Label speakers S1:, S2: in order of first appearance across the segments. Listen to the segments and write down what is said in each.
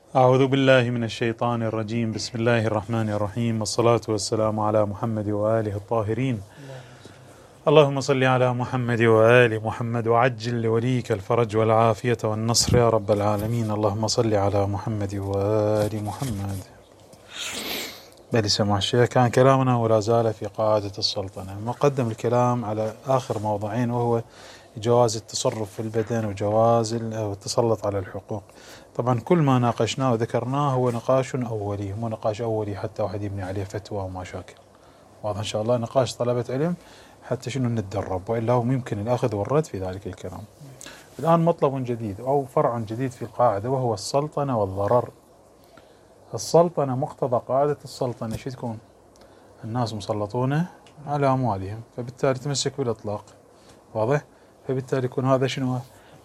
S1: أعوذ بالله من الشيطان الرجيم. بسم الله الرحمن الرحيم، والصلاة والسلام على محمد وآله الطاهرين. اللهم صل على محمد وآل محمد وعجل لوليك الفرج والعافية والنصر يا رب العالمين. اللهم صل على محمد وآل محمد. بل سمع الشيخ، كان كلامنا ولا زال في قاعدة السلطنة. مقدم الكلام على آخر موضوعين، وهو جواز التصرف في البدن وجواز التسلط على الحقوق. طبعا كل ما ناقشناه وذكرناه هو نقاش أولي، مو نقاش أولي حتى واحد يبني عليه فتوى ومشاكل. واضح إن شاء الله، نقاش طلبة علم حتى شنو نتدرب، وإلا هو يمكن الأخذ والرد في ذلك الكلام. الآن مطلب جديد أو فرع جديد في القاعدة، وهو السلطنة والضرر. السلطنة مقتضى قاعدة السلطنة شو تكون؟ الناس مسلطون على أموالهم، فبالتالي تمسك بالإطلاق. واضح؟ فبالتالي يكون هذا شنو؟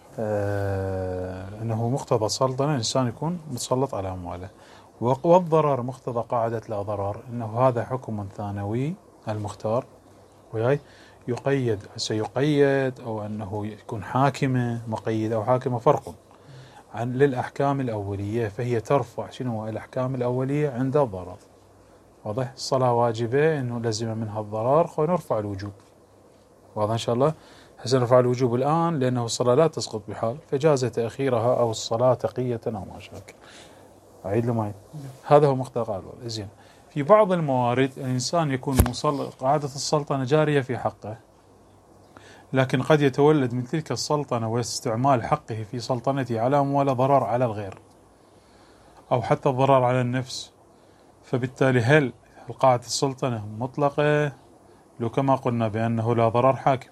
S1: أنه مقتضى السلطنة الإنسان يكون متسلط على أمواله. والضرر مقتضى قاعدة لا ضرر، أنه هذا حكم ثانوي المختار، وياي سيقيد أو أنه يكون حاكمة مقيد أو حاكمة، فرق عن للأحكام الأولية، فهي ترفع شنو الأحكام الأولية عند الضرر. واضح؟ الصلاة واجبة، أنه لزم منها الضرر، خلينا نرفع الوجوب. واضح إن شاء الله. هسه نرفع الوجوب الآن لأنه الصلاة لا تسقط بحال، فجاز تأخيرها أو الصلاة تقية أو ما شاكل. أعيد له معي. هذا هو مقتضى قاعدة. زين. في بعض الموارد الإنسان يكون قاعدة السلطنة جارية في حقه، لكن قد يتولد من تلك السلطنة واستعمال حقه في سلطنته على أموال ضرر على الغير، أو حتى الضرر على النفس. فبالتالي هل قاعدة السلطنة مطلقة؟ لو كما قلنا بأنه لا ضرر حاكم.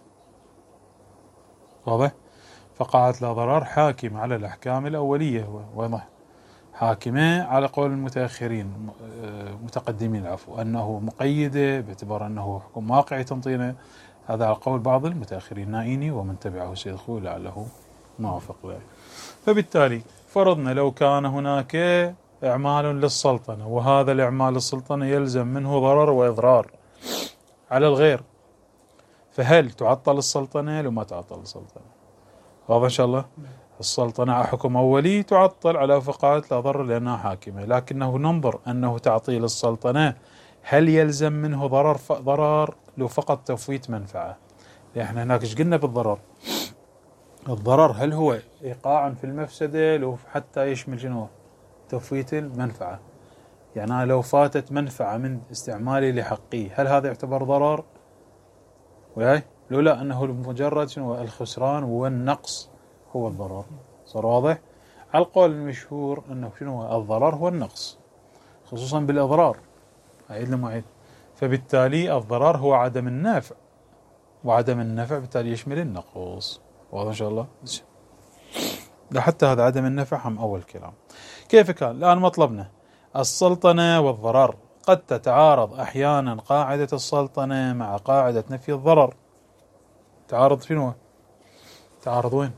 S1: واضح؟ فقاعدة لا ضرر حاكم على الأحكام الأولية، واضح؟ حاكمة على قول المتأخرين متقدمين العفو، أنه مقيدة باعتبار أنه حكم واقعي تنطينه. هذا على قول بعض المتأخرين، نائيني ومن تبعه سيد خوي لعله موافق ذلك. فبالتالي فرضنا لو كان هناك إعمال للسلطنة، وهذا الإعمال للسلطنة يلزم منه ضرر وإضرار على الغير، فهل تعطل السلطنة لو ما تعطل السلطنة؟ واضح إن شاء الله. السلطنة حكم أولي تعطل على فقاعة لا ضرر لأنها حاكمة، لكنه ننظر أنه تعطيل السلطنة هل يلزم منه ضرر لو فقط تفويت منفعة. احنا هناك ايش قلنا بالضرر؟ الضرر هل هو إيقاع في المفسدة لو حتى يشمل شنو؟ تفويت المنفعة. يعني أنا لو فاتت منفعة من استعمالي لحقي، هل هذا يعتبر ضرر؟ وياي لولا أنه مجرد شنو الخسران والنقص هو الضرر. صار واضح؟ على القول المشهور أنه شنو الضرر هو النقص، خصوصا بالإضرار. أعيد لما فبالتالي الضرر هو عدم النافع، وعدم النفع بالتالي يشمل النقص. واضح إن شاء الله. حتى هذا عدم النفع هم أول كلام. كيف كان؟ الآن مطلبنا السلطنة والضرر. قد تتعارض أحيانا قاعدة السلطنة مع قاعدة نفي الضرر. تعارض شنو؟ تعارض وين؟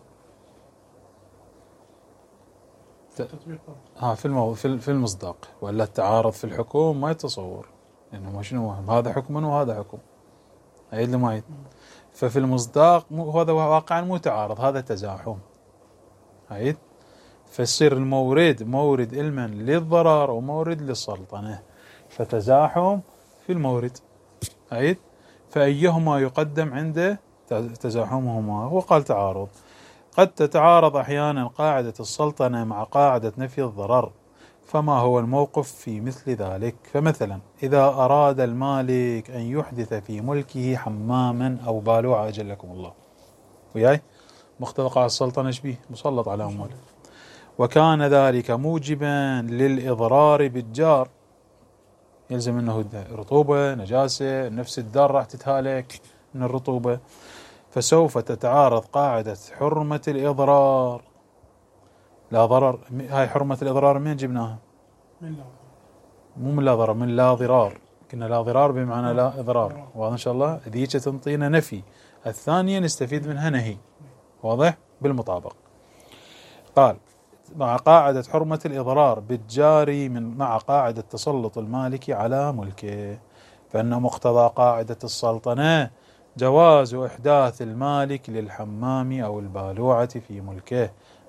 S1: في المصداق، ولا التعارض في الحكم ما يتصور، لأنه ما شنو هذا حكم وهذا حكم. أعيد لي ما يد. ففي المصداق هذا واقعا مو تعارض، هذا تزاحم. أعيد. فيصير المورد مورد علما للضرر ومورد للسلطنة، فتزاحم في المورد. أعيد. فأيهما يقدم عند تزاحمهما؟ هو قال تعارض. قد تتعارض أحيانا قاعدة السلطنة مع قاعدة نفي الضرر، فما هو الموقف في مثل ذلك؟ فمثلا إذا أراد المالك أن يحدث في ملكه حماما أو بالوعة أجلكم الله، وياي مقتضى قاعدة السلطنة شبيه مسلط على أمواله، وكان ذلك موجبا للإضرار بالجار، يلزم أنه رطوبة نجاسة، نفس الدار راح تتهالك من الرطوبة، فسوف تتعارض قاعدة حرمة الإضرار لا ضرر. هاي حرمة الإضرار من جبناها؟ مو من لا ضرر، من لا ضرار. كنا لا ضرار بمعنى لا إضرار. واضح إن شاء الله. ذيك تنطينا نفي، الثانية نستفيد منها نهي. واضح بالمطابق. قال مع قاعدة حرمة الإضرار بالجاري مع قاعدة تسلط المالك على ملكه، فإن مقتضى قاعدة السلطنة جواز إحداث المالك للحمام أو البالوعة في ملكه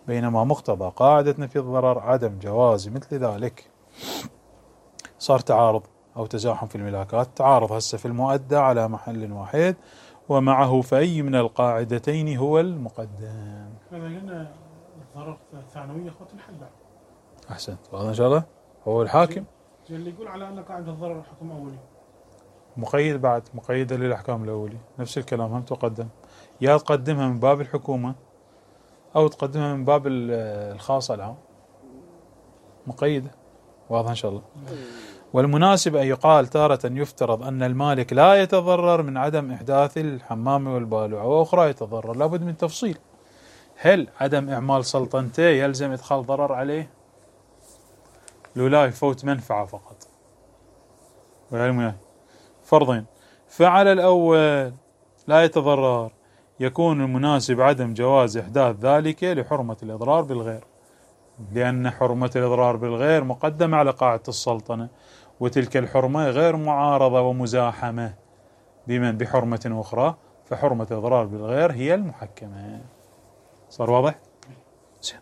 S1: بينما مقتضى قاعدة نفي الضرر عدم جواز مثل ذلك. صار تعارض أو تزاحم في الملاكات، تعارض هسه في المؤدى على محل واحد ومعه فأي من القاعدتين هو المقدم.
S2: هذا قلنا الضرر الثانوية أخوة الحد.
S1: أحسنت، وهذا إن شاء الله هو الحاكم
S2: اللي يقول على أن قاعدة الضرر حكم أولي
S1: مقيد، بعد مقيدة للأحكام الأولية، نفس الكلام هم تقدم، يا تقدمها من باب الحكومة أو تقدمها من باب الخاصة العام، مقيدة، واضح إن شاء الله. والمناسب أن يقال تارة يفترض أن المالك لا يتضرر من عدم إحداث الحمام والبالوعة، وأخرى يتضرر، لابد من تفصيل. هل عدم إعمال سلطنته يلزم إدخال ضرر عليه؟ لو لا يفوت منفعة فقط. والعلم فرضين، فعل الأول لا يتضرر، يكون المناسب عدم جواز إحداث ذلك لحرمة الإضرار بالغير، لأن حرمة الإضرار بالغير مقدمة على قاعدة السلطنة، وتلك الحرمة غير معارضة ومزاحمة بمن بحرمة أخرى، فحرمة الإضرار بالغير هي المحكمة. صار واضح؟ زين.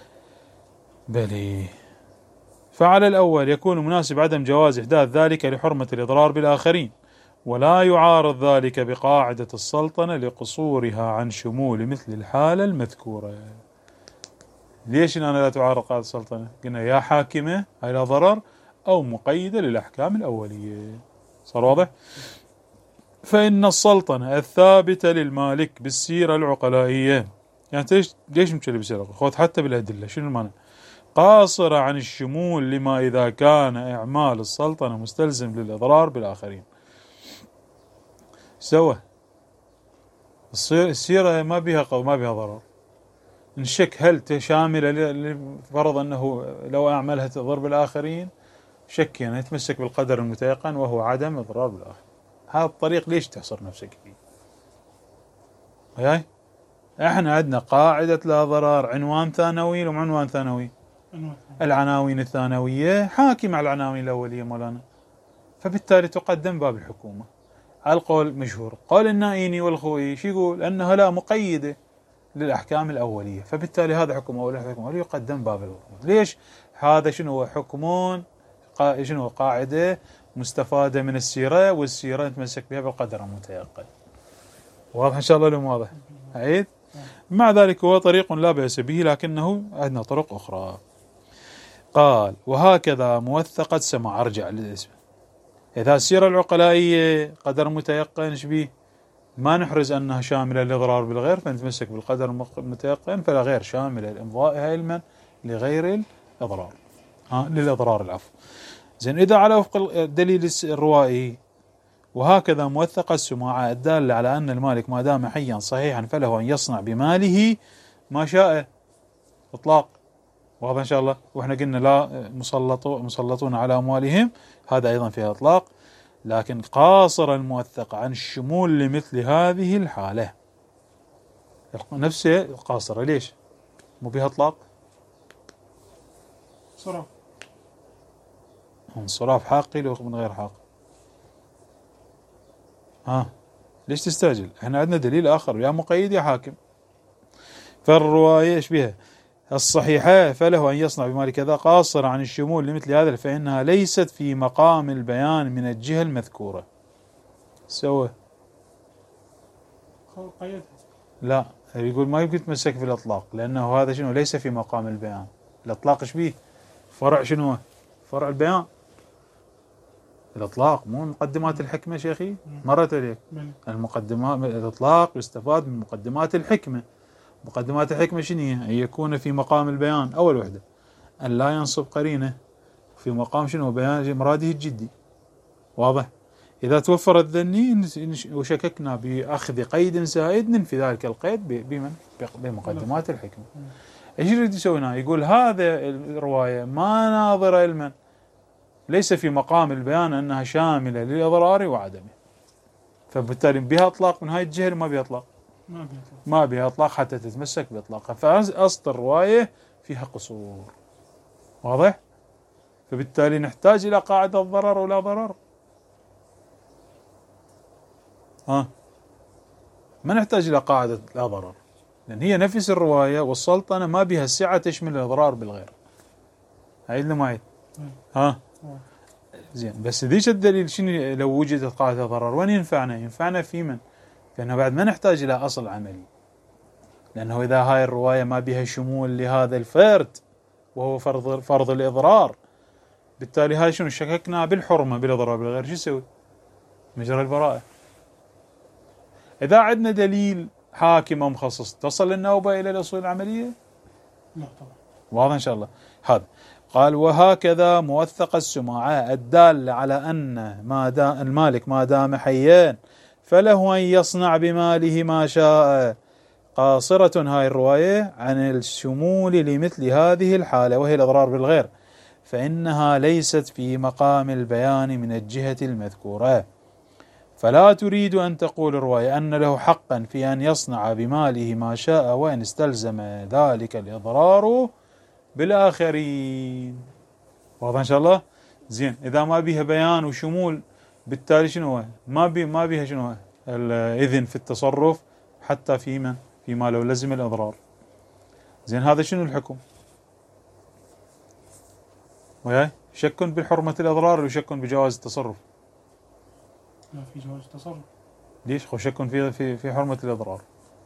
S1: بلي. فعلى الأول يكون مناسب عدم جواز إحداث ذلك لحرمة الإضرار بالآخرين، ولا يعارض ذلك بقاعدة السلطنة لقصورها عن شمول مثل الحالة المذكورة. ليش أنا لا تعارض قاعدة السلطنة؟ قلنا يا حاكمة هاي لا ضرر أو مقيدة للأحكام الأولية. صار واضح؟ فإن السلطنة الثابتة للمالك بالسيرة العقلائية، يعني ليش مشكلة بالسيرة خذ حتى بالأدلة، شنو المعنى؟ قاصرة عن الشمول لما إذا كان إعمال السلطنة مستلزم للإضرار بالآخرين. سوى السيرة ما بها ضرر، نشك هل شاملة لفرض أنه لو أعملها تضر بالآخرين، شك يعني يتمسك بالقدر المتيقن وهو عدم إضرار بالآخر. هذا الطريق ليش تحصر نفسك فيه؟ هاي احنا عندنا قاعدة لا ضرر عنوان ثانوي وعنوان ثانوي، العناوين الثانوية حاكم على العناوين الأولية مولانا، فبالتالي تقدم باب الحكومة على القول مشهور. قول النائيني والخوئي شو يقول؟ أنها لا مقيدة للأحكام الأولية، فبالتالي هذا حكم أولي حكم أولي يقدم باب الحكومة. ليش؟ هذا شنو هو حكمون، شنو قاعدة مستفادة من السيرة، والسيرة نتمسك بها بالقدر المتيقن. واضح إن شاء الله لو واضح؟ عيد. مع ذلك هو طريق لا بأس به، لكنه عندنا طرق أخرى. قال وهكذا موثقة سماع، أرجع للاسم، إذا السيرة العقلائية قدر متيقن شبيه ما نحرز أنها شاملة للإضرار بالغير، فنتمسك بالقدر المتيقن، فلا غير شاملة لإمضائها علما لغير الإضرار، للإضرار العفو. زين، إذا على وفق الدليل الروائي وهكذا موثقة السماعة الدالة على أن المالك ما دام حيا صحيحا فله أن يصنع بماله ما شاء، إطلاق. واضح إن شاء الله. وإحنا قلنا لا مسلطون على أموالهم، هذا أيضا فيها إطلاق، لكن قاصر الموثق عن الشمول لمثل هذه الحالة نفسه قاصرة. ليش؟ مو بها إطلاق؟
S2: صراف،
S1: انصراف حاقي لو من غير حاق. ليش تستعجل؟ احنا عندنا دليل آخر، يا مقيد يا حاكم. فالرواية ايش بها؟ الصحيحة فله أن يصنع بمال كذا قاصر عن الشمول لمثل هذا، فإنها ليست في مقام البيان من الجهة المذكورة. سوى لا، يقول ما يمكن تمسك في الإطلاق، لأنه هذا شنو ليس في مقام البيان. الإطلاق ايش بيه؟ فرع شنو؟ فرع البيان. الإطلاق مو مقدمات الحكمة شيخي، مرت عليك المقدمات. الإطلاق يستفاد من مقدمات الحكمة. مقدمات الحكمة شنو هي؟ أن يكون في مقام البيان أول وحدة، أن لا ينصب قرينة في مقام شنو؟ بيان مراده الجدي. واضح؟ إذا توفر الذني وشككنا بأخذ قيد زائد ننفي ذلك القيد بمقدمات الحكمة. ايش يريد يسوي هنا؟ يقول هذا الرواية ما ناظرة لمن ليس في مقام البيان أنها شاملة للإضرار وعدمه، فبالتالي بها إطلاق من هاي الجهة، ما بها إطلاق، ما بها إطلاق حتى تتمسك بإطلاقها، فأصل الرواية فيها قصور. واضح؟ فبالتالي نحتاج إلى قاعدة الضرر ولا ضرر. ما نحتاج إلى قاعدة لا ضرر، لأن هي نفس الرواية والسلطنة ما بها السعة تشمل الإضرار بالغير. عيد لي معي. ها زين، بس ذيش الدليل شنو لو وجدت قاعدة ضرر وين ينفعنا؟ ينفعنا في من؟ لأنه بعد ما نحتاج إلى أصل عملي، لأنه إذا هاي الرواية ما بها شمول لهذا الفرد وهو فرض الإضرار، بالتالي هاي شنو شككنا بالحرمة بالإضرار بالغير، شو يسوي؟ مجرى البراءة. إذا عندنا دليل حاكم أو مخصص تصل النوبة إلى الأصول العملية؟
S2: لا طبعا.
S1: واضح إن شاء الله. هذا قال وهكذا موثق السماعة الدال على أن المالك ما دام حيا فله أن يصنع بماله ما شاء. قاصرة هاي الرواية عن الشمول لمثل هذه الحالة وهي الإضرار بالغير، فإنها ليست في مقام البيان من الجهة المذكورة، فلا تريد أن تقول الرواية أن له حقا في أن يصنع بماله ما شاء وإن استلزم ذلك الإضرار بالآخرين. واضح إن شاء الله؟ زين، إذا ما بيها بيان وشمول بالتالي شنو ما بيها شنو الإذن في التصرف حتى فيما لو لزم الإضرار. زين، هذا شنو الحكم؟ وياي شك بحرمة الإضرار وشك بجواز التصرف.
S2: لا، في جواز التصرف.
S1: ليش؟ خو شك في حرمة الإضرار.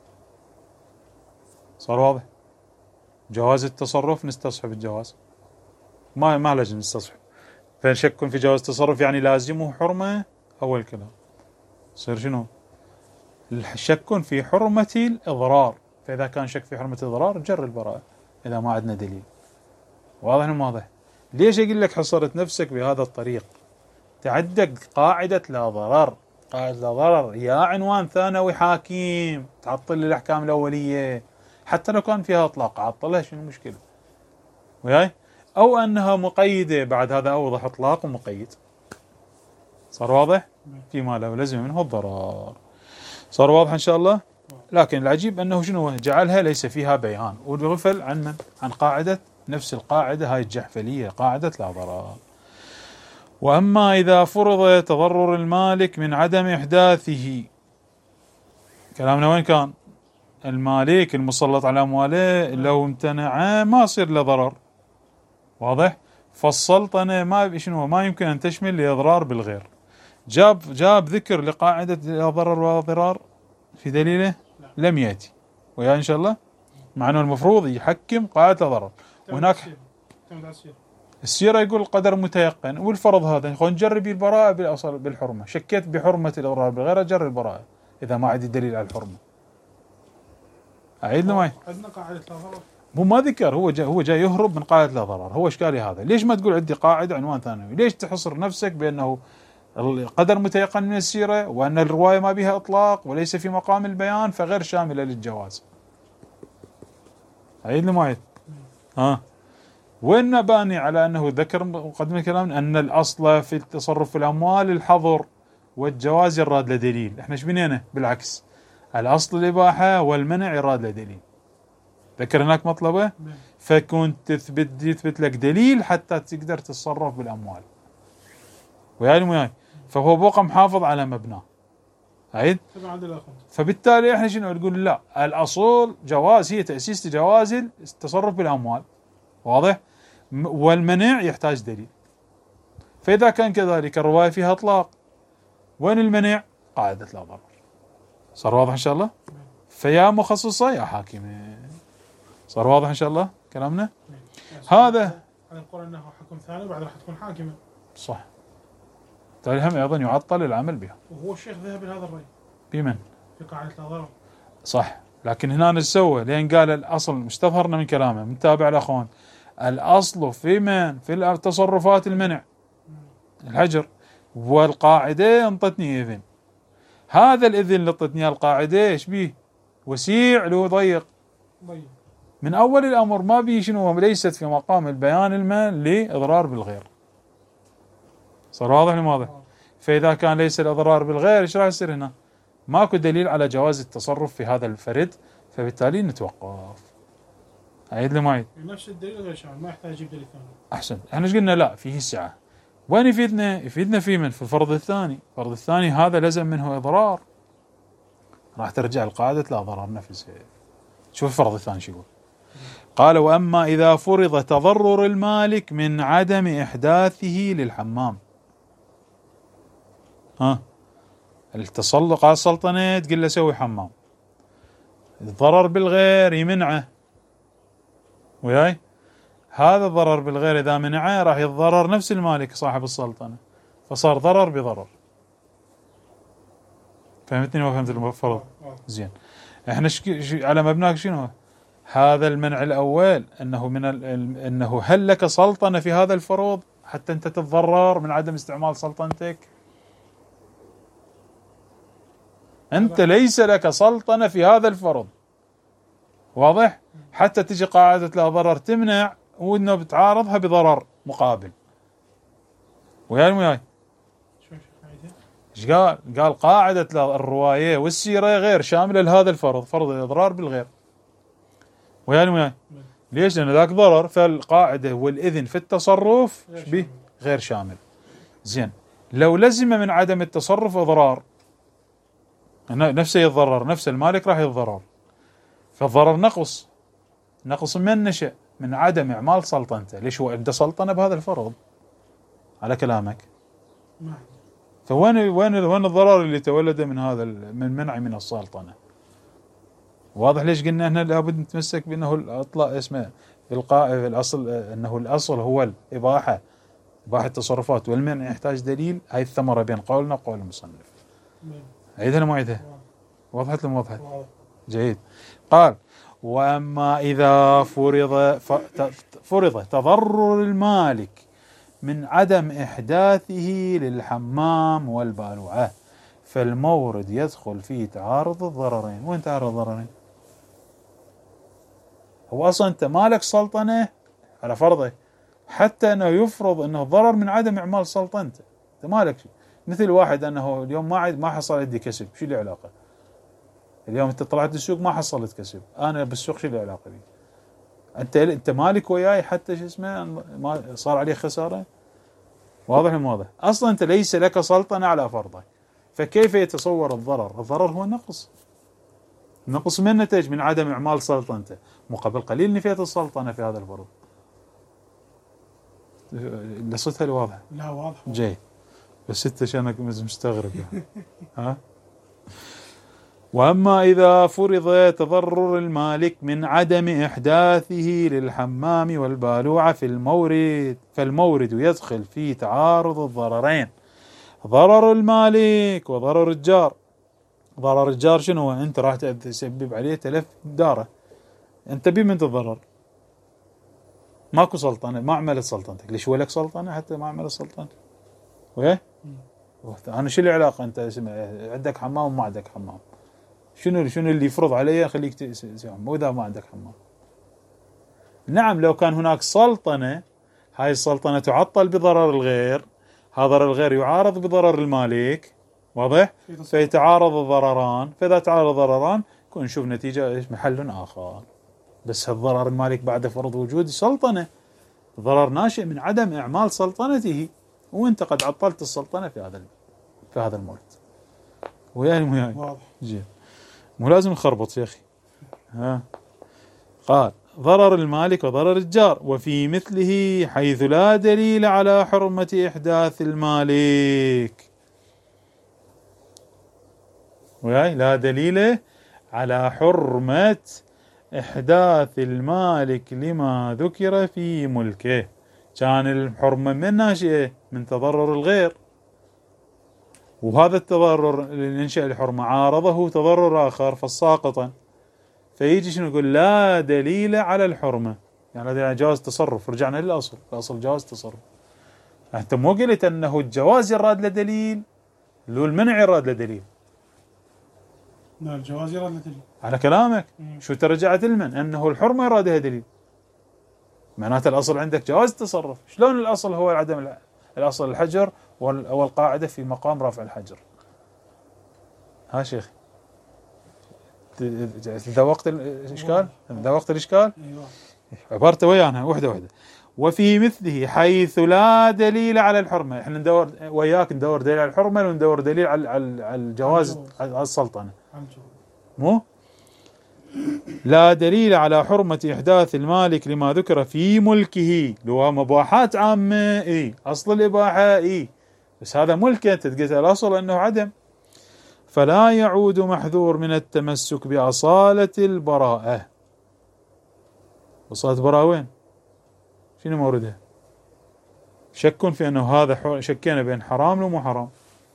S1: صار واضح؟ جواز التصرف نستصحب الجواز، ما لازم نستصحب. فشك في جواز التصرف يعني لازمه حرمة أول كلام. صير شنو؟ الشك في حرمة الإضرار، فإذا كان شك في حرمة الإضرار جر البراءة إذا ما عندنا دليل. واضح ولا واضح؟ ليش أقول لك حصرت نفسك بهذا الطريق؟ تعدق قاعدة لا ضرر. قاعدة لا ضرر يا عنوان ثانوي حاكم تعطل الأحكام الأولية، حتى لو كان فيها إطلاق عطلها، شنو المشكلة؟ وياي؟ أو أنها مقيدة، بعد هذا أوضح إطلاق ومقيد. صار واضح؟ فيما لو لزم منه الضرر. صار واضح إن شاء الله؟ لكن العجيب أنه شنو جعلها ليس فيها بيان، وغفل عن من؟ عن قاعدة، نفس القاعدة هاي الجحفلية، قاعدة لا ضرر. وأما إذا فرض تضرر المالك من عدم إحداثه، كلامنا وين كان؟ المالك المسلط على أمواله لو امتنع ما يصير له ضرر. واضح؟ فالسلطنة ما يمكن أن تشمل لإضرار بالغير. جاب ذكر لقاعدة لا ضرر ولا ضرار في دليله؟ لم يأتي. ويا إن شاء الله مع أنه المفروض يحكم قاعدة لا ضرر. وهناك السيرة يقول القدر متيقن، والفرض هذا نجرب البراءة بالأصل بالحرمة. شكيت بحرمة الإضرار بالغير أجر البراءة إذا ما عندي دليل على الحرمة. أعيد معي.
S2: عندنا قاعدة لا ضرر.
S1: هو ما ذكر، هو جاي يهرب من قاعدة لا ضرر. هو إشكالي هذا، ليش ما تقول عندي قاعدة عنوان ثانوي؟ ليش تحصر نفسك بأنه القدر متيقن من السيرة وأن الرواية ما بها إطلاق وليس في مقام البيان فغير شاملة للجواز؟ أعيد معي. وين باني على أنه ذكر مقدمة الكلام أن الأصل في التصرف في الأموال الحظر والجواز يراد لدليل. احنا ايش بنينا؟ بالعكس، الأصل الإباحة والمنع يراد لدليل. ذكر هناك مطلبه، فكنت يثبت لك دليل حتى تقدر تتصرف بالأموال. وياي فهو بقى محافظ على مبناه. عيد. فبالتالي احنا شنو نقول؟ لا، الأصول جواز، هي تأسيس جواز التصرف بالأموال. واضح؟ والمنع يحتاج دليل. فإذا كان كذلك الرواية فيها إطلاق، وين المنع؟ قاعدة لا ضرر. صار واضح إن شاء الله؟ فيا مخصصة يا حاكمة. صار واضح إن شاء الله كلامنا؟ هذا
S2: نقول أنه حكم ثاني وبعد راح تكون حاكمة.
S1: صح. بالتالي هم أيضا يعطل العمل بها.
S2: وهو الشيخ ذهب لهذا الرأي.
S1: بمن؟
S2: في قاعدة لا ضرر.
S1: صح، لكن هنا نسوى لين قال الأصل، مستظهرنا من كلامه، متابع الأخوان، الأصل في من؟ في التصرفات المنع الحجر، والقاعدة انطتني إذن. هذا الإذن اللي انطتني القاعدة ايش بيه؟ وسيع لو ضيق من أول الأمر، ما بيه شنو، ليست في مقام البيان المال لإضرار بالغير. صار واضح ولا واضح؟ فإذا كان ليس الإضرار بالغير ايش راح يصير هنا؟ ماكو دليل على جواز التصرف في هذا الفرد، فبالتالي نتوقف. أعيد لي معي.
S2: نفس الدليل غير شامل، ما يحتاج يجيب دليل ثاني.
S1: أحسن. احنا ايش قلنا؟ لا، فيه السعة. وين يفيدنا؟ يفيدنا في من؟ في الفرض الثاني. الفرض الثاني هذا لزم منه إضرار، راح ترجع القاعدة لا ضرر نفسها. شوف الفرض الثاني شو يقول. قال وأما إذا فرض تضرر المالك من عدم إحداثه للحمام. التسلق على السلطنة تقول له سوي حمام، الضرر بالغير يمنعه، وياي هذا الضرر بالغير إذا منعه راح يتضرر نفس المالك صاحب السلطنة، فصار ضرر بضرر. فهمتني ما فهمت الفرض؟ زين. احنا على مبناك شنو هذا المنع الأول؟ أنه هل لك سلطنة في هذا الفروض حتى أنت تتضرر من عدم استعمال سلطنتك؟ أنت ليس لك سلطنة في هذا الفرض، واضح؟ حتى تجي قاعدة لا ضرر تمنع وإنه بتعارضها بضرر مقابل. وياي ايش قال؟ قال قاعدة الرواية والسيرة غير شاملة لهذا الفرض، فرض الإضرار بالغير. وياي ليش؟ لأن ذاك ضرر، فالقاعدة والإذن في التصرف به غير شامل. زين، لو لزم من عدم التصرف إضرار، نفسه يتضرر، نفس المالك راح يتضرر، فالضرر نقص من نشأ من عدم إعمال سلطنته. ليش؟ هو عنده سلطنة بهذا الفرض على كلامك. فوين الضرر اللي تولد من هذا من منع من السلطنة؟ واضح ليش قلنا هنا لابد نتمسك بأنه الأطلاق اسمه في الأصل، أنه الأصل هو الإباحة، إباحة التصرفات، والمنع يحتاج دليل. هاي الثمرة بين قولنا وقول المصنف. عيدها ولا ما عيدها؟ وضحت لهم؟ وضحت. جيد. قال وأما إذا فرض تضرر المالك من عدم إحداثه للحمام والبالوعة، فالمورد يدخل فيه تعارض الضررين. وين تعارض الضررين؟ هو أصلا أنت مالك سلطنة على فرضه، حتى أنه يفرض أنه ضرر من عدم إعمال سلطنته. أنت مالك شيء، مثل واحد أنه اليوم ما حصل عندي كسب، شو له علاقة؟ اليوم أنت طلعت السوق ما حصلت كسب، أنا بالسوق شو له علاقة بي؟ أنت مالك وياي حتى شو اسمه ما صار عليه خسارة. واضح واضح. أصلا أنت ليس لك سلطنة على فرضه، فكيف يتصور الضرر؟ الضرر هو نقص من نتج من عدم إعمال سلطنته، مقابل قليل نفيت السلطنة في هذا الفرض. لصتها الواضح؟
S2: لا واضح.
S1: جيد، بس انت شانك مستغرب. ها. وأما إذا فرض تضرر المالك من عدم إحداثه للحمام والبالوعة في المورد، فالمورد يدخل في تعارض الضررين، ضرر المالك وضرر الجار. ضرر الجار شنو هو؟ أنت راح تسبب عليه تلف داره، أنت بمن تتضرر؟ ماكو سلطنة، ما عملت سلطنتك. ليش هو لك سلطنة حتى ما عملت سلطنتك؟ ويه؟ أنا شو العلاقة؟ أنت عندك حمام وما عندك حمام، شنو اللي يفرض علي خليك تسوي وإذا ما عندك حمام؟ نعم، لو كان هناك سلطنة، هاي السلطنة تعطل بضرر الغير، هذا ضرر الغير يعارض بضرر المالك، واضح؟ فيتعارض الضرران، فإذا تعارض الضرران كون نشوف نتيجة محل آخر. بس الضرر المالك بعد فرض وجود سلطنة، ضرر ناشئ من عدم إعمال سلطنته، وأنت قد عطلت السلطنة في هذا المورد. وياي
S2: واضح.
S1: جيد، مو لازم نخربط يا أخي. قال ضرر المالك وضرر الجار، وفي مثله حيث لا دليل على حرمة إحداث المالك. وياي لا دليل على حرمة إحداث المالك لما ذكر في ملكه، كان الحرمة من ناشئة من تضرر الغير، وهذا التضرر اللي ينشأ الحرمة عارضه تضرر آخر فالساقطا، فيجي شنو يقول؟ لا دليل على الحرمة، يعني هذا جواز تصرف. رجعنا للأصل، الأصل جواز تصرف. أنت مو قلت أنه الجواز يراد له دليل، لو المنع يراد له دليل؟
S2: لا، الجواز يراد له دليل
S1: على كلامك. شو ترجعت المن أنه الحرمة يراد لها دليل، معناته الأصل عندك جواز تصرف. شلون الأصل هو عدم الأصل الحجر والقاعدة في مقام رفع الحجر؟ ها شيخ، ذوقت الإشكال؟ ذوقت الإشكال؟
S2: أيوة.
S1: عبارته ويانا واحدة. وفي مثله حيث لا دليل على الحرمة، احنا ندور وياك ندور دليل على الحرمة وندور دليل على الجواز، على السلطنة، مو لا دليل على حرمة إحداث المالك لما ذكر في ملكه، لو مباحات عامة أصل الإباحة بس هذا ملكه، أنت قلت الأصل أنه عدم، فلا يعود محذور من التمسك بأصالة البراءة. أصالة البراءة وين؟ شنو موردها؟ شك في أنه هذا شكينا بين حرام ومو حرام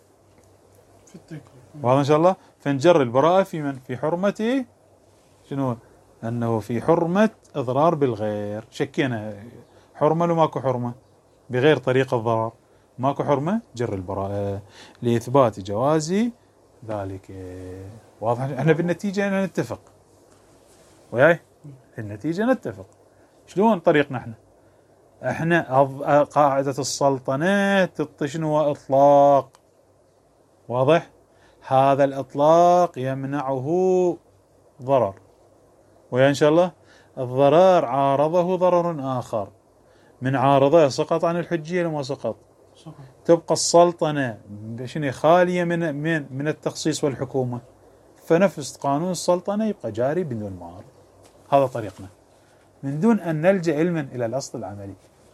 S2: في التكليف،
S1: وهذا إن شاء الله. فنجر البراءة في من؟ في حرمة شنو؟ أنه في حرمة إضرار بالغير. شكينا حرمة لو ماكو حرمة بغير طريق الضرر، ماكو حرمة، جر البراءة لإثبات جواز ذلك. واضح؟ احنا بالنتيجة نتفق وياي، في النتيجة نتفق. شلون طريقنا احنا قاعدة السلطنة شنو؟ إطلاق. واضح؟ هذا الإطلاق يمنعه ضرر، ويا إن شاء الله الضرر عارضه ضرر آخر، من عارضه سقط عن الحجية لما سقط، تبقى السلطنة خالية من التخصيص والحكومة، فنفس قانون السلطنة يبقى جاري بدون معارض. هذا طريقنا من دون أن نلجأ علما إلى الأصل العملي.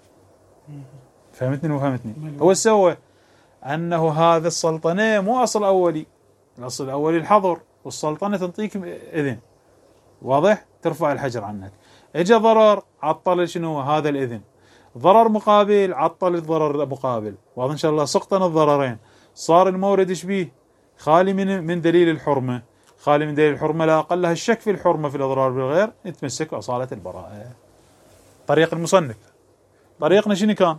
S1: فهمتني وفهمتني؟ هو سوى أنه هذا السلطنة مو أصل أولي، الأصل الأولي الحظر، والسلطنة تنطيك إذن. واضح؟ ترفع الحجر عنك. اجى ضرر عطل شنو هذا الإذن، ضرر مقابل عطل الضرر المقابل. واضح إن شاء الله؟ سقطن الضررين، صار المورد شبيه خالي من دليل الحرمة، خالي من دليل الحرمة، لا أقلها الشك في الحرمة في الإضرار بالغير، نتمسك بأصالة البراءة. طريق المصنف. طريقنا شنو كان؟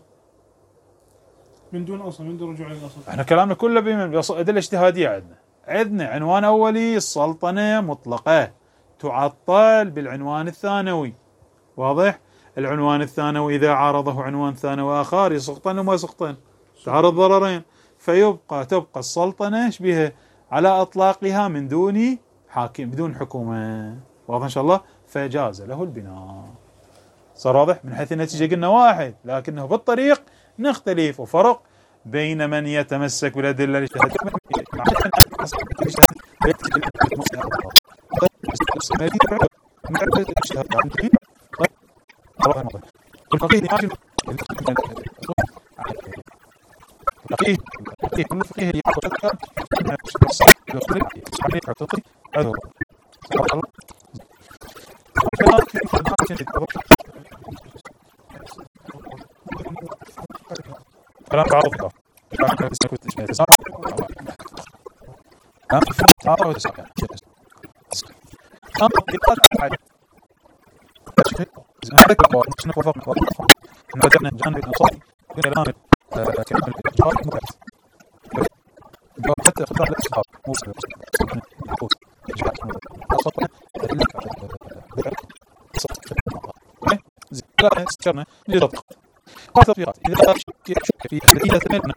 S2: من دون أصل، من دون رجوع للأصل. احنا
S1: كلامنا كله بأدلة اجتهادية. عندنا عنوان أولي السلطنة مطلقة تعطل بالعنوان الثانوي. واضح؟ العنوان الثانوي إذا عارضه عنوان ثانوي آخر يسقطن وما يسقطن، تعرض ضررين، تبقى السلطنة بها على أطلاقها من دون حاكم، بدون حكومة. واضح إن شاء الله؟ فجاز له البناء. صار واضح؟ من حيث النتيجة قلنا واحد، لكنه بالطريق نختلف، وفرق بين من يتمسك بالأدلة الاجتهادية كلام تعرض تطبيقات إذا شك في نتيجة ثمانية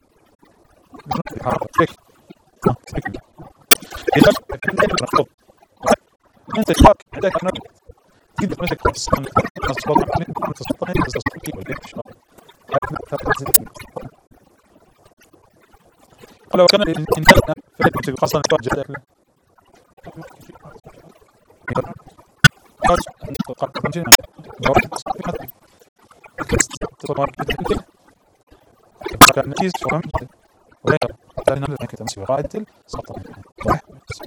S1: أنت شاك عندك أنا جدا مسك لو كان الإنسان في خاصة جدا كان نتيجة فهم ولا تاني نقدر نكتب مسوي قاعدة السلطة صح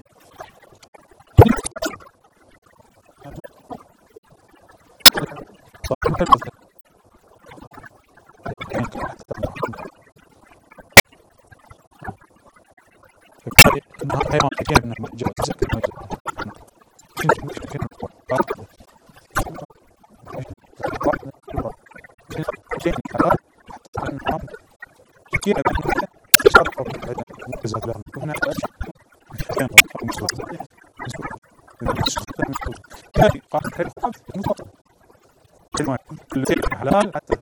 S1: حلال حتى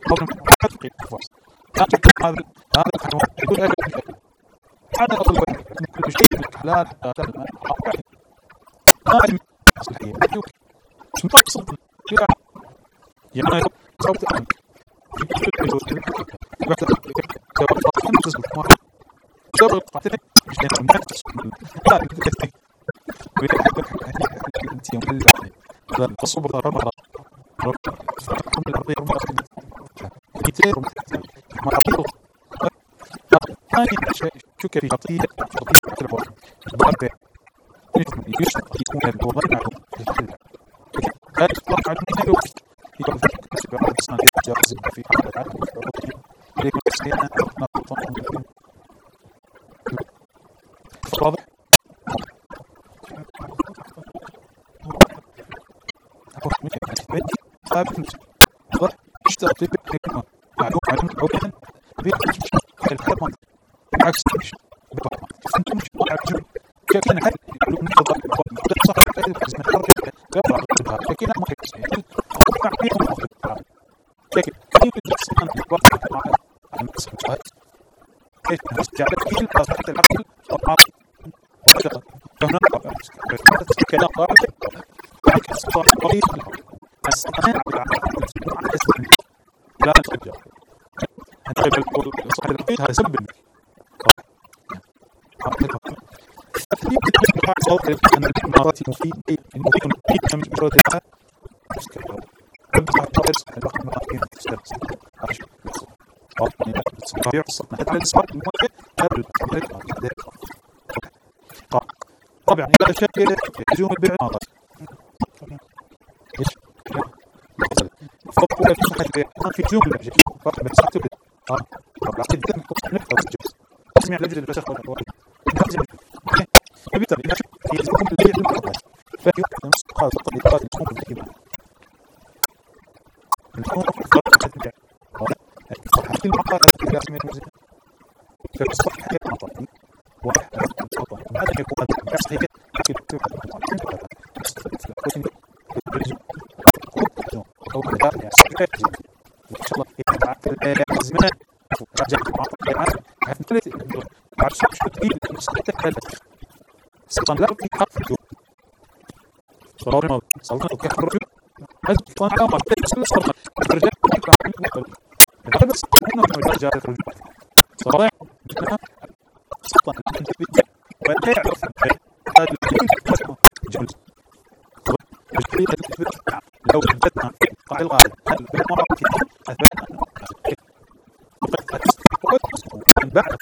S1: هذا الحيوان يقول هذا أصل كل شيء من الحلال هذا صحيح مش مقصود يعني صوت عنك شكري خطية واضح؟ هذا سبب أن المهارات مفيدة من مجرد طبعا هذا شكل يجوم بالعمارة فوق في صحة في جملة فرق بين صحته طبعا جدا تسمع لجل البشر فبالتالي يجب أن يكون المقابلات فيمكن نسخ التطبيقات التكون بالكلمة الكون فرق التنجع صحة المقالات في رسم الموزيك فبصحة المقالات واحد هذا يكون كصحيح أو كذا يعني إن شاء الله الزمان رجع عرفت عارف شو كتير سلطان لا في حق صار ما سلطان كحر هذا سلطان ما تسلس صار رجع هذا سلطان ما رجع صار سلطان ولا يعرف هذا جمل لو بدنا قاع الغالب بالمرة أثبتنا بعد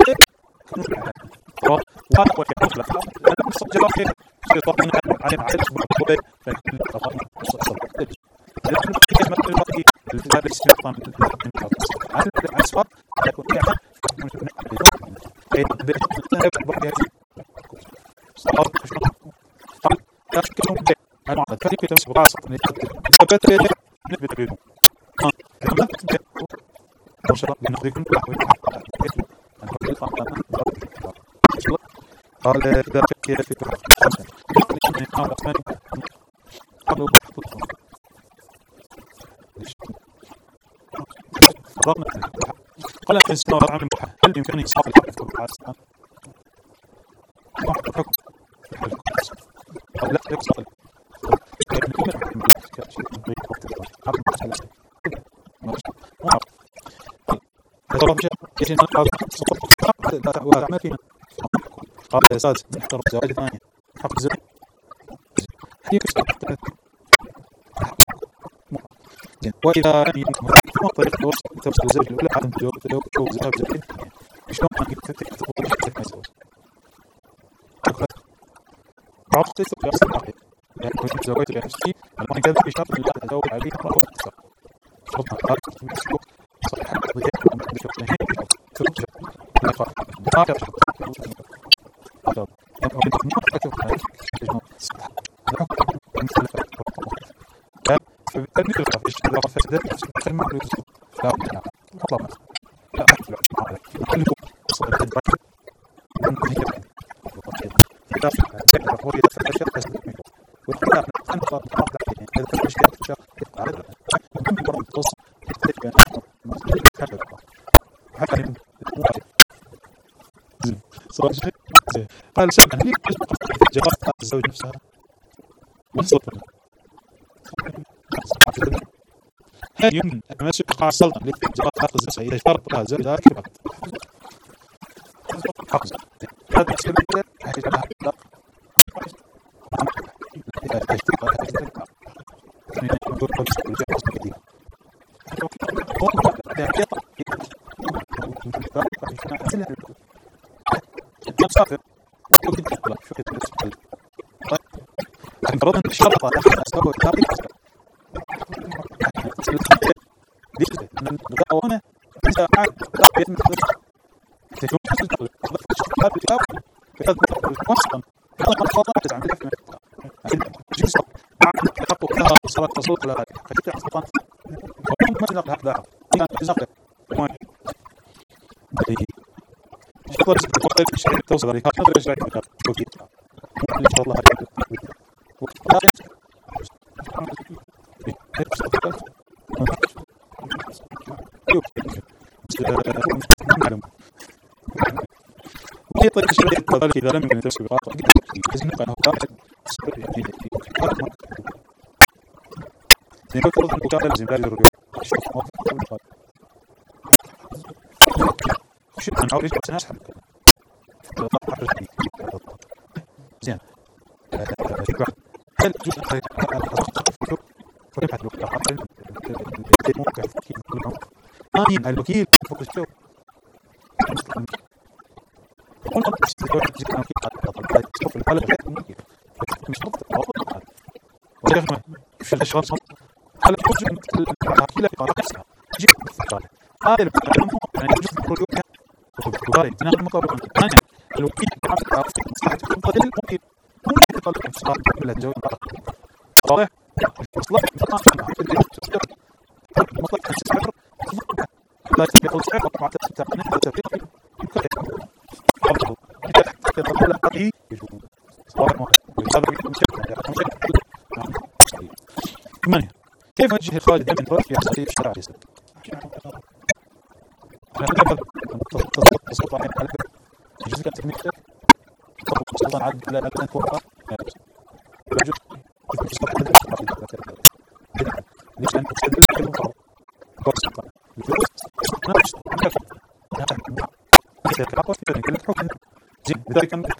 S1: وهذا هو الحكم أنا مستجر خير في طرقنا على معرفة المحبوبة فكل طرقنا مستجر لكن كلمة الوقت الفعل استخدام على الأسفار يكون فيها أي بيتنا بحياة صار قال أشكلهم بيت أنا عارف كيف تمسك براسك ثبت بيت نثبت بينهم لما تبدأ وشرط بنقدكم قال إذا فكر في خمسة قال الإنسان عن هل يمكن إصلاح الحق في الحاسة؟ لا يقصد قال يا أستاذ نحضر زواج ثانية حق الزواج وإذا ما طريقة توصل الزوج الأولى عدم تجاوب زواج زوجين شلون أن يفتح تطور الزواج عرفت يصل عليه يعني كنت زوجت بنفسي الآن كذا بشرط أن لا أتزوج عليه مرة أكثر شرطنا قالت صحيح ضيق بشرطين ترجع الأخر هذا شرط هذا يمكن ما أكثر فبالتالي مثل الخفش إذا فسدت كلمة لا لا أطلع لا أحكي هذا كله صار التدبير ممكن يكفي إذا هو إذا فسد فسد والخلاف أنت هذا فسد شيء على ممكن برضه توصل تختلف بين قال سابقا لي جواب الزوج نفسها هل يمكن تمسك قاع السلطنة لجواب الزوج إذا اشترط لها الزوج ذلك في العقد؟ هذا السبب حيث لها لكن فرضا الشرطة أسباب التابع ليش أن هنا إذا عاد بيت من تشوف الكتاب كتاب وسطا هذا خطأ عن الفهم جزء حقق لها صلاة تصوت لها خشيت أصلا وهم مثل هذا كان جزء وين شطر الشيء توصل عليه هذا الشيء توكيد إن شاء الله هي طريقة الشرعية كذلك إذا لم يكن يتمسك بقاطع إذن أنه قاعد يعني كل فرض المكافأة لازم لا يرجع شو أنا أريد أن أسحب زين هل جزء الوكيل فوق الشو كيف وجه خالد بن فرج في حساسية الشرع الإسلامي؟ تصوت على الحلبة الجزء كان تكميل سلطان عبد الله الأبنان توقع يجب ليش أن تستدل في المطار سلطان لذلك أن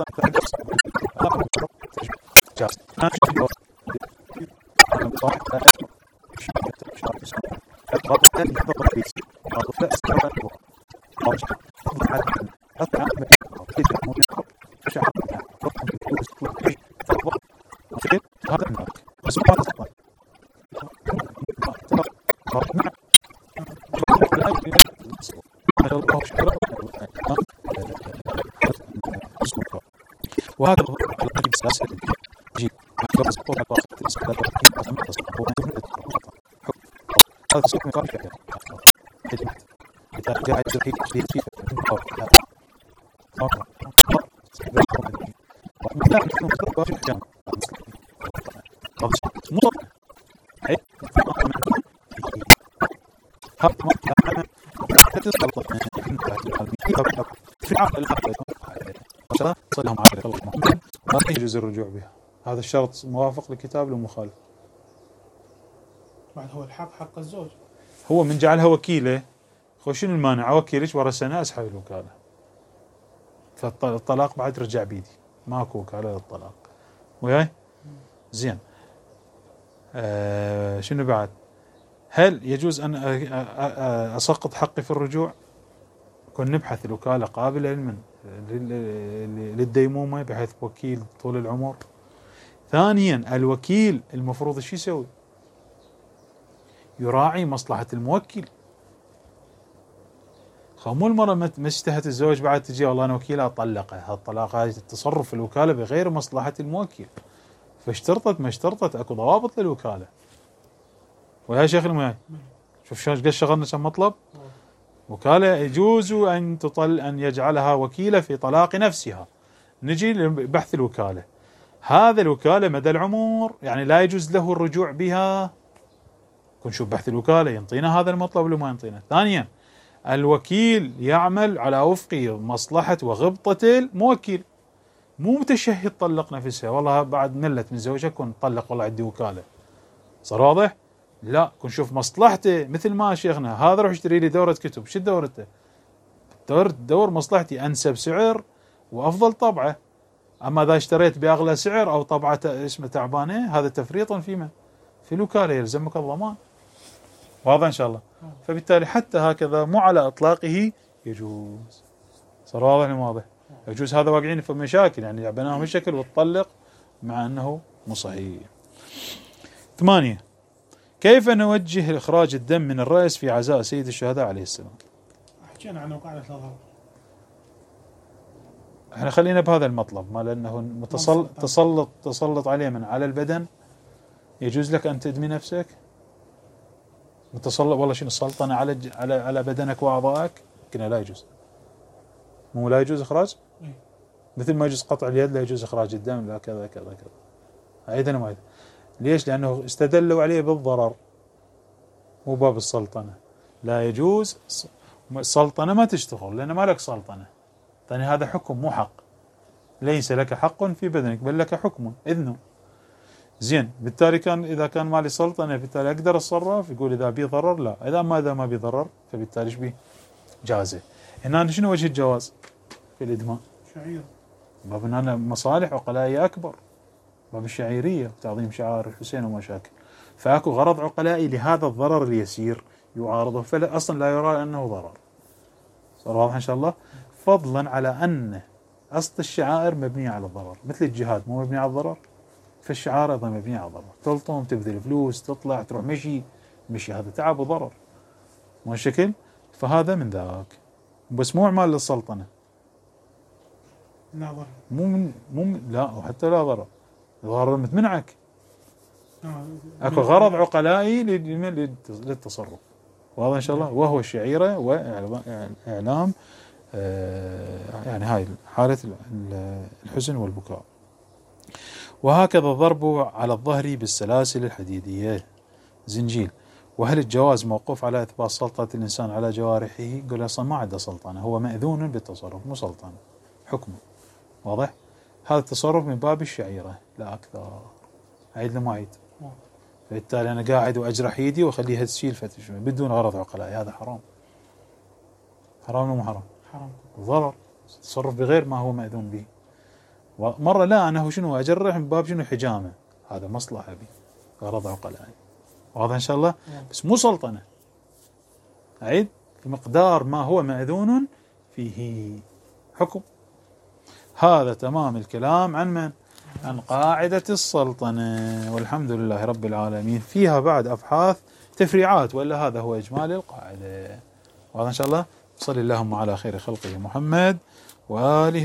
S1: وهذا هو القضية السياسية يجب أن يرز قوة الباقة الاستقلال هذا السوق مقابل فعلا إذا جاء يجب تجديد فيه ما يجوز الرجوع بها. هذا الشرط موافق للكتاب لو مخالف؟
S2: بعد هو الحق حق الزوج،
S1: هو من جعلها وكيله شنو المانع؟ وكيلك ورا سنة اسحب الوكالة، فالطلاق بعد رجع بيدي، ماكو وكالة للطلاق. وياي زين. شنو بعد؟ هل يجوز أن أسقط حقي في الرجوع؟ كن نبحث الوكالة قابلة للديمومة بحيث وكيل طول العمر. ثانيا الوكيل المفروض شو يسوي؟ يراعي مصلحة الموكل. مو المرة ما اشتهت الزوج بعد تجي والله أنا وكيلة أطلقه، هالطلاق هذه التصرف في الوكالة بغير مصلحة الموكل، فاشترطت ما اشترطت اكو ضوابط للوكالة. ويا شيخ المياه شوف شلون قد شغلنا كم مطلب. وكالة يجوز أن يجعلها وكيلة في طلاق نفسها. نجي لبحث الوكالة، هذا الوكالة مدى العمر يعني لا يجوز له الرجوع بها. نشوف بحث الوكالة ينطينا هذا المطلب ولا ما ينطينا. ثانيا الوكيل يعمل على وفق مصلحة وغبطة الموكل، مو متشهي تطلق نفسها والله بعد ملت من زوجها كن طلق والله عندي وكالة. صار واضح؟ لا، كن شوف مصلحته، مثل ما شيخنا هذا روح اشتري لي دورة كتب. شو دورته؟ دور مصلحتي أنسب سعر وأفضل طبعة. أما إذا اشتريت بأغلى سعر أو طبعة اسمه تعبانة، هذا تفريطا فيما في الوكالة، يلزمك الضمان. واضح إن شاء الله. فبالتالي حتى هكذا مو على إطلاقه يجوز. صار واضح ولا واضح؟ يجوز. هذا واقعين في مشاكل، يعني بناهم الشكل وتطلق مع أنه مو صحيح. 8. كيف نوجه إخراج الدم من الرأس في عزاء سيد الشهداء عليه السلام؟
S2: حكينا عنه قاعدة الأظهر.
S1: احنا خلينا بهذا المطلب، ما لأنه تسلط عليه من على البدن. يجوز لك أن تدمي نفسك؟ متسلط والله شنو السلطنة على بدنك وأعضائك؟ كنا لا يجوز. مو لا يجوز إخراج؟ مثل ما يجوز قطع اليد لا يجوز إخراج الدم، لا كذا كذا كذا. أيضا ما ليش؟ لأنه استدلوا عليه بالضرر، مو باب السلطنة. لا يجوز السلطنة، ما تشتغل لأن ما لك سلطنة. يعني هذا حكم مو حق. ليس لك حق في بدنك بل لك حكم إذنه. زين، بالتالي إذا كان مالي سلطنة بالتالي أقدر أتصرف. يقول إذا بي ضرر لا، إذا ما بي ضرر فبالتالي إيش بي؟ جازة. هنا شنو وجه الجواز في الإدماء؟
S2: شعير.
S1: باب هنا مصالح عقلائية أكبر، باب الشعيرية وتعظيم شعائر الحسين ومشاكل. فأكو غرض عقلائي لهذا الضرر اليسير يعارضه، فلا أصلا لا يرى أنه ضرر. صار واضح إن شاء الله. فضلا على أن أصل الشعائر مبنية على الضرر، مثل الجهاد مو مبني على الضرر، فالشعائر أيضا مبنية على الضرر. تلطم، تبذل فلوس، تطلع تروح مشي هذا تعب وضرر مو الشكل. فهذا من ذاك، بس مو أعمال للسلطنة.
S2: لا ضرر.
S1: مو لا، وحتى لا ضرر. ضرر متمنعك. اكو غرض عقلائي للتصرف. واضح ان شاء الله. وهو الشعيرة واعلام يعني هاي حالة الحزن والبكاء. وهكذا الضرب على الظهر بالسلاسل الحديدية زنجيل. وهل الجواز موقوف على إثبات سلطة الإنسان على جوارحه؟ يقول أصلا ما عنده سلطنة، هو مأذون بالتصرف مو سلطنة، حكمه. واضح؟ هذا التصرف من باب الشعيرة لا أكثر. عيد لما عيد. فبالتالي أنا قاعد وأجرح يدي وأخليها تشيل فتش بدون غرض عقلائي، هذا حرام. حرام ولا مو حرام؟
S2: حرام.
S1: ضرر، تصرف بغير ما هو مأذون به. مرة لا، أنا هو شنو أجرح من باب شنو حجامة، هذا مصلحة بي، غرض عقلائي. واضح إن شاء الله. بس مو سلطنة. أعيد في مقدار ما هو مأذون فيه حكم. هذا تمام الكلام عن من؟ عن قاعدة السلطنة. والحمد لله رب العالمين. فيها بعد أبحاث تفريعات، ولا هذا هو إجمال القاعدة. واضح إن شاء الله. صلى اللهم على خير خلقه محمد وآله.